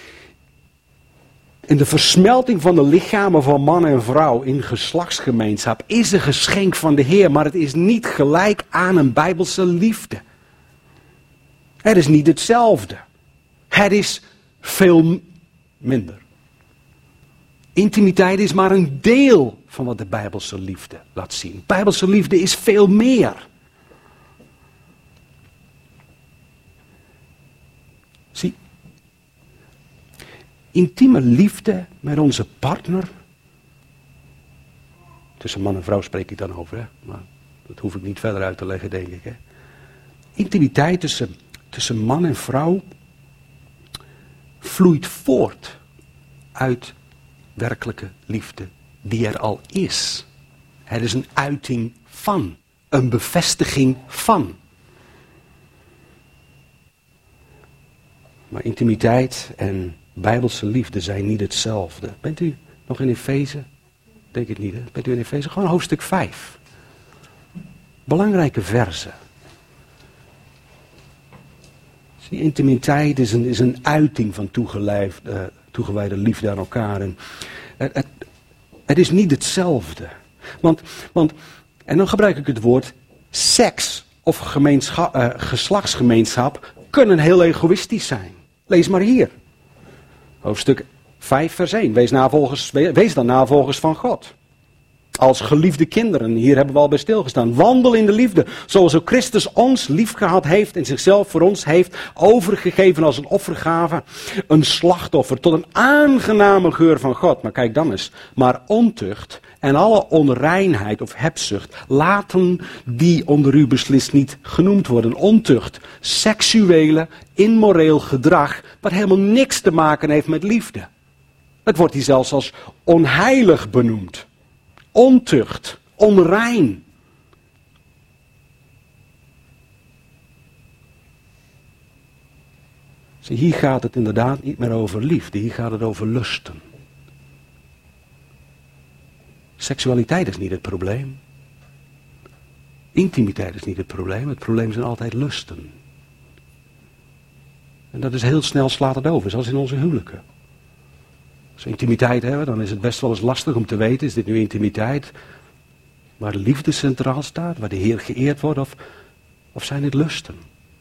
en de versmelting van de lichamen van man en vrouw in geslachtsgemeenschap is een geschenk van de Heer, maar het is niet gelijk aan een bijbelse liefde. Het is niet hetzelfde. Het is veel minder. Intimiteit is maar een deel van wat de bijbelse liefde laat zien. Bijbelse liefde is veel meer. Zie, intieme liefde met onze partner Tussen man en vrouw spreek ik dan over, hè? Maar dat hoef ik niet verder uit te leggen, denk ik. Hè? Intimiteit tussen man en vrouw vloeit voort uit werkelijke liefde die er al is. Het is een uiting van, een bevestiging van. Maar intimiteit en bijbelse liefde zijn niet hetzelfde. Bent u nog in Efeze? Denk het niet, hè? Bent u in Efeze? Gewoon hoofdstuk 5. Belangrijke verzen. Die intimiteit is een uiting van toegewijde liefde aan elkaar. En het is niet hetzelfde. Want, en dan gebruik ik het woord seks of geslachtsgemeenschap kunnen heel egoïstisch zijn. Lees maar hier. Hoofdstuk 5 vers 1. Wees dan navolgers van God. Als geliefde kinderen, hier hebben we al bij stilgestaan. Wandel in de liefde, zoals ook Christus ons liefgehad heeft en zichzelf voor ons heeft overgegeven als een offergave. Een slachtoffer tot een aangename geur van God. Maar kijk dan eens. Maar ontucht en alle onreinheid of hebzucht, laten die onder u beslist niet genoemd worden. Ontucht, seksuele, immoreel gedrag, wat helemaal niks te maken heeft met liefde. Het wordt hier zelfs als onheilig benoemd. Ontucht, onrein. Zie, hier gaat het inderdaad niet meer over liefde, hier gaat het over lusten. Seksualiteit is niet het probleem. Intimiteit is niet het probleem zijn altijd lusten. En dat is heel snel slaat het over, zoals in onze huwelijken. Als we intimiteit hebben, dan is het best wel eens lastig om te weten, is dit nu intimiteit waar de liefde centraal staat, waar de Heer geëerd wordt, of zijn het lusten?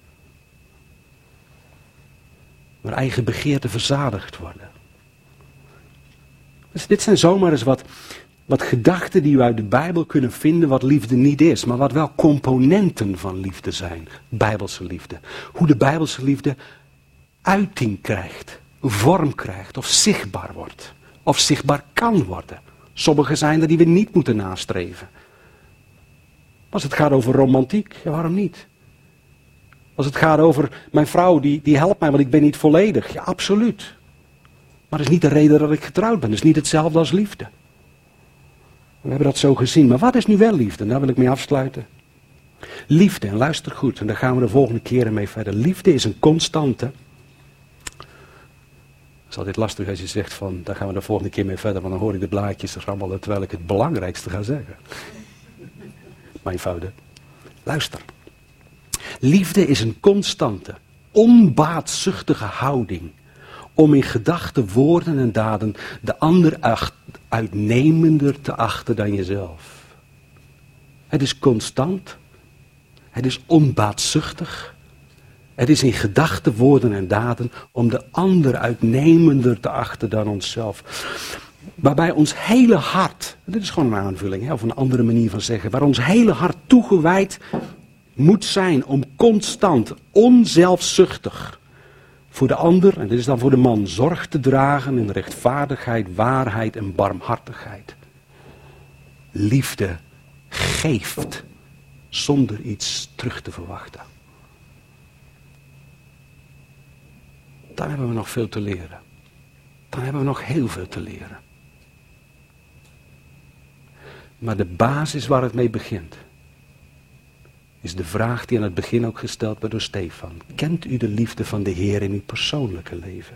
Waar eigen begeerten verzadigd worden. Dus dit zijn zomaar eens wat gedachten die we uit de Bijbel kunnen vinden wat liefde niet is, maar wat wel componenten van liefde zijn, bijbelse liefde. Hoe de bijbelse liefde uiting krijgt. Vorm krijgt of zichtbaar wordt. Of zichtbaar kan worden. Sommige zijn er die we niet moeten nastreven. Als het gaat over romantiek, ja, waarom niet? Als het gaat over mijn vrouw die helpt mij, want ik ben niet volledig. Ja, absoluut. Maar dat is niet de reden dat ik getrouwd ben. Dat is niet hetzelfde als liefde. We hebben dat zo gezien. Maar wat is nu wel liefde? En daar wil ik mee afsluiten. Liefde, en luister goed, en daar gaan we de volgende keren mee verder. Liefde is een constante. Het is altijd lastig als je zegt van, daar gaan we de volgende keer mee verder, want dan hoor ik de blaadjes rammelen terwijl ik het belangrijkste ga zeggen. Mijn fouten. Luister. Liefde is een constante, onbaatzuchtige houding om in gedachten, woorden en daden de ander uitnemender te achten dan jezelf. Het is constant, het is onbaatzuchtig. Het is in gedachten, woorden en daden om de ander uitnemender te achten dan onszelf. Waarbij ons hele hart, dit is gewoon een aanvulling, of een andere manier van zeggen, waar ons hele hart toegewijd moet zijn om constant, onzelfzuchtig voor de ander, en dit is dan voor de man, zorg te dragen in rechtvaardigheid, waarheid en barmhartigheid. Liefde geeft zonder iets terug te verwachten. Dan hebben we nog veel te leren. Dan hebben we nog heel veel te leren. Maar de basis waar het mee begint, is de vraag die aan het begin ook gesteld werd door Stefan. Kent u de liefde van de Heer in uw persoonlijke leven?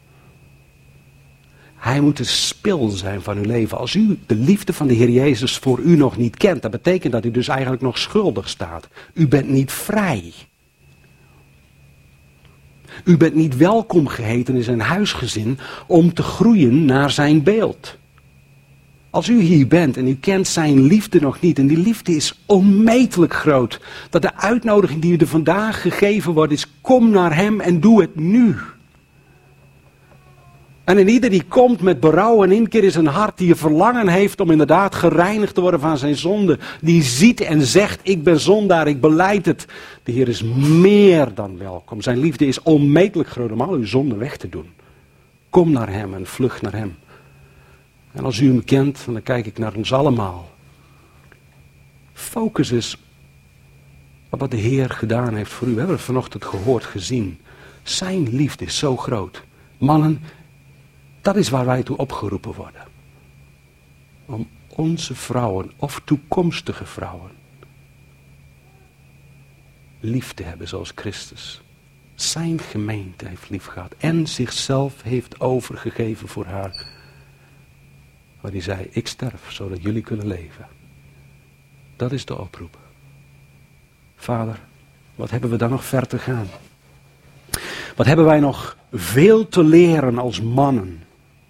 Hij moet de spil zijn van uw leven. Als u de liefde van de Heer Jezus voor u nog niet kent, dat betekent dat u dus eigenlijk nog schuldig staat. U bent niet vrij. U bent niet welkom geheten in zijn huisgezin om te groeien naar zijn beeld. Als u hier bent en u kent zijn liefde nog niet, en die liefde is onmetelijk groot, dat de uitnodiging die u er vandaag gegeven wordt is, kom naar hem en doe het nu. En in ieder die komt met berouw en inkeer in zijn hart, die een verlangen heeft om inderdaad gereinigd te worden van zijn zonde, die ziet en zegt, ik ben zondaar, ik belijd het. De Heer is meer dan welkom. Zijn liefde is onmetelijk groot om al uw zonde weg te doen. Kom naar hem en vlucht naar hem. En als u hem kent, dan kijk ik naar ons allemaal. Focus is op wat de Heer gedaan heeft voor u. We hebben het vanochtend gehoord, gezien. Zijn liefde is zo groot. Mannen, dat is waar wij toe opgeroepen worden. Om onze vrouwen of toekomstige vrouwen lief te hebben zoals Christus zijn gemeente heeft lief gehad en zichzelf heeft overgegeven voor haar. Waar hij zei, ik sterf zodat jullie kunnen leven. Dat is de oproep. Vader, wat hebben we dan nog ver te gaan? Wat hebben wij nog veel te leren als mannen?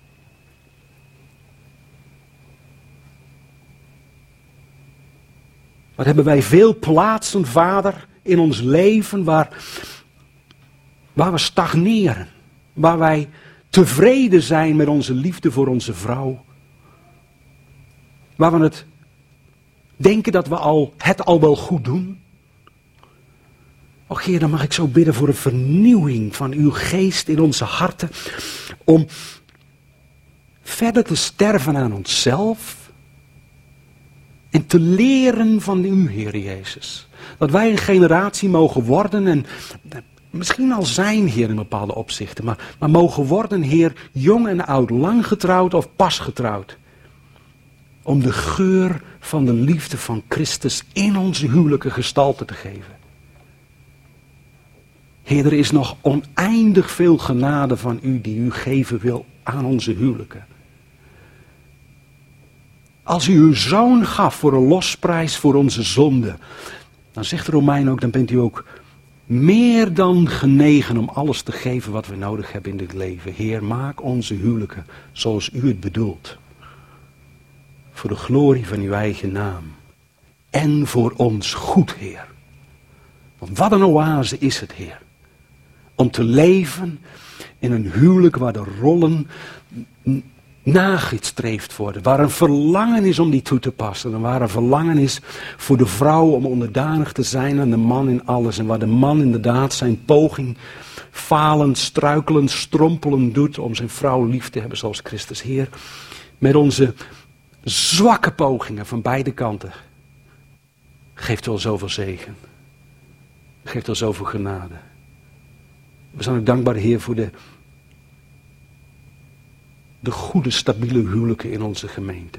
Wat hebben wij veel plaatsen, Vader, in ons leven waar we stagneren. Waar wij tevreden zijn met onze liefde voor onze vrouw. Waar we het denken dat we het al wel goed doen. Och Heer, dan mag ik zo bidden voor een vernieuwing van uw geest in onze harten. Om verder te sterven aan onszelf. En te leren van u, Heer Jezus. Dat wij een generatie mogen worden en misschien al zijn, Heer, in bepaalde opzichten. Maar mogen worden, Heer, jong en oud, lang getrouwd of pas getrouwd. Om de geur van de liefde van Christus in onze huwelijken gestalte te geven. Heer, er is nog oneindig veel genade van u die u geven wil aan onze huwelijken. Als u uw zoon gaf voor een losprijs voor onze zonde, dan zegt de Romein ook, dan bent u ook meer dan genegen om alles te geven wat we nodig hebben in dit leven. Heer, maak onze huwelijken zoals u het bedoelt. Voor de glorie van uw eigen naam. En voor ons goed, Heer. Want wat een oase is het, Heer. Om te leven in een huwelijk waar de rollen nagestreefd worden. Waar een verlangen is om die toe te passen. En waar een verlangen is voor de vrouw om onderdanig te zijn aan de man in alles. En waar de man inderdaad zijn poging falend, struikelend, strompelend doet om zijn vrouw lief te hebben zoals Christus. Heer, met onze zwakke pogingen van beide kanten geeft u al zoveel zegen. Geeft al zoveel genade. We zijn ook dankbaar, Heer, voor de goede, stabiele huwelijken in onze gemeente.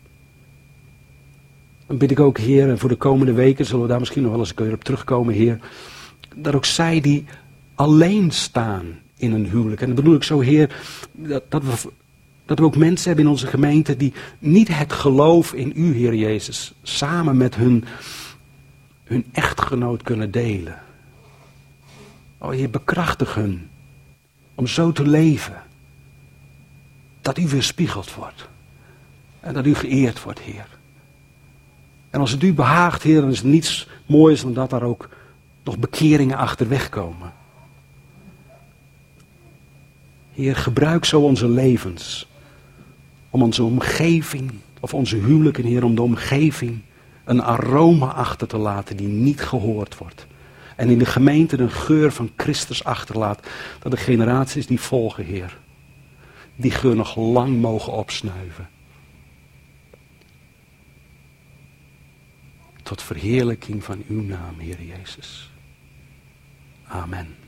Dan bid ik ook, Heer, en voor de komende weken zullen we daar misschien nog wel eens een keer op terugkomen, Heer. Dat ook zij die alleen staan in een huwelijk. En dat bedoel ik zo, Heer, dat we ook mensen hebben in onze gemeente die niet het geloof in u, Heer Jezus, samen met hun echtgenoot kunnen delen. O Heer, bekrachtig hun om zo te leven. Dat u weerspiegeld wordt. En dat u geëerd wordt, Heer. En als het u behaagt, Heer, dan is het niets moois dan dat daar ook nog bekeringen achterweg komen. Heer, gebruik zo onze levens. Om onze omgeving, of onze huwelijken, Heer, om de omgeving een aroma achter te laten die niet gehoord wordt. En in de gemeente een geur van Christus achterlaat. Dat de generaties die volgen, Heer, die geur nog lang mogen opsnuiven. Tot verheerlijking van uw naam, Heer Jezus. Amen.